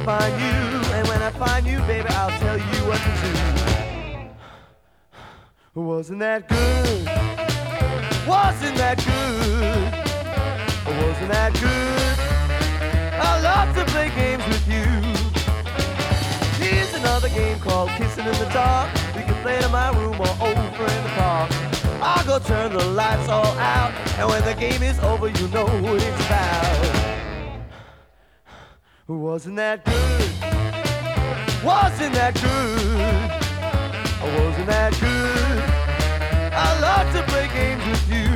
find you. And when I find you, baby, I'll tell you what to do. Wasn't that good? Wasn't that good? Wasn't that good? I love to play games with you. Here's another game called Kissing in the Dark. We can play it in my room or over in the park. I'll go turn the lights all out, and when the game is over, you know what it's about. Wasn't that good? Wasn't that good? Wasn't that good? I love to play games with you.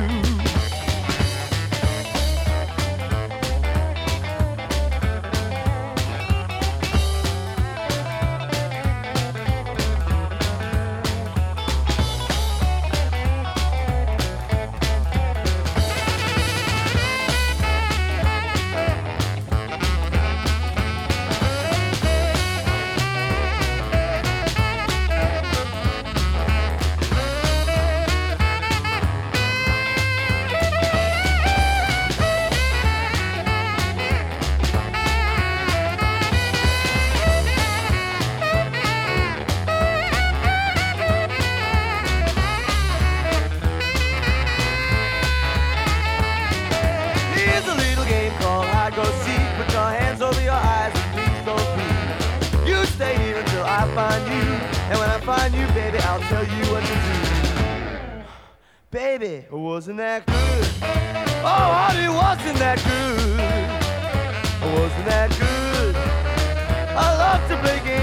Baby, wasn't that good? Oh, honey, wasn't that good? Wasn't that good? I love to play games.